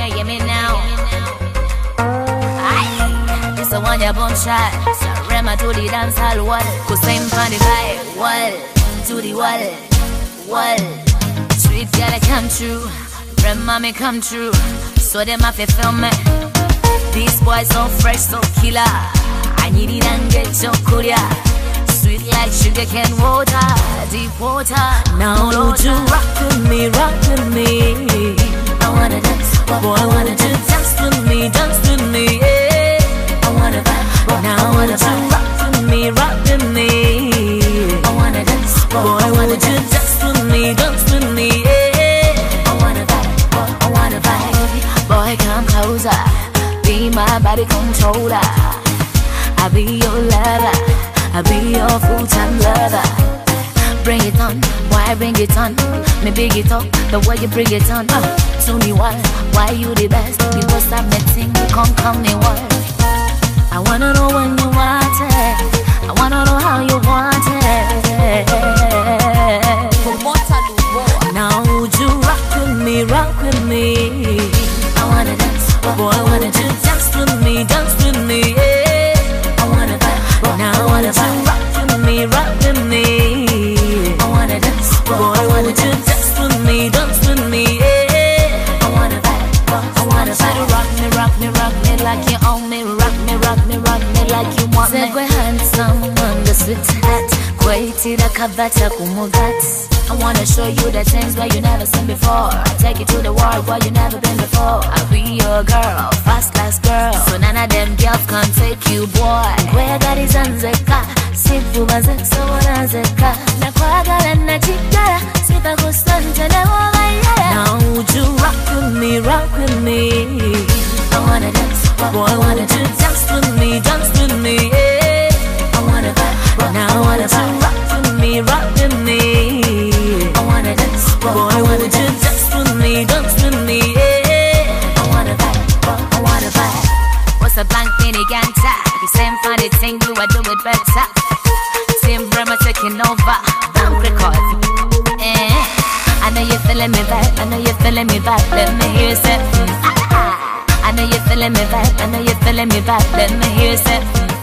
yeah, hear me now. Aye, this a one ya bum shot. Rema to the dance hall wall. Cause same for the vibe. Wall to the wall. Street gotta come true. Rema me come true. So them have to film me. These boys so fresh, so killer. I need it and get so cool, yeah. Sweet like sugar cane water, deep water. Now would you rock with me, rock with me? I wanna dance, boy, I wanna dance with me, yeah. I wanna vibe, now would you rock with me? I wanna dance, boy, I wanna dance with me, yeah. I wanna vibe, I wanna vibe. Boy, come closer, be my body controller. I'll be your lover, I'll be your full-time lover. Bring it on, why bring it on? Me big it up, the way you bring it on. Tell me why you the best? You go stop me thing, you come me what? I wanna know when you want it, I wanna know how you want it. Now would you rock with me, rock with me? I wanna dance, boy, I wanna dance with me, yeah. I wanna vibe, now I wanna vibe. Rock with me. I wanna dance, boy, I wanna dance with me, yeah. I wanna vibe, I wanna vibe. Rock me like you own me. Rock me like you want me. Segwe handsome, the sweet hat. Kweti da kabata kumugati. I wanna show you the things where you never seen before. I take you to the world where you never been before. I'll be your girl, fast class girl. So none of them girls can take you, boy. Where God is anzeka, sifu mazekso wanazeka. Na kwa gala na chikara, sipa kusanta na wawaya. Now would you rock with me, rock with me? I wanna dance, boy, I wanna dance with me, yeah. I wanna vibe, now I wanna vibe. Rock with me. I wanna dance, boy, I wanna dance with me, yeah. I wanna vibe. What's a blank mini ganta? The same funny thing, you I do it better. Team Brahma taking over, bank record. I know you're feeling me back, let me hear you say, I know you're feeling me back, let me hear you say,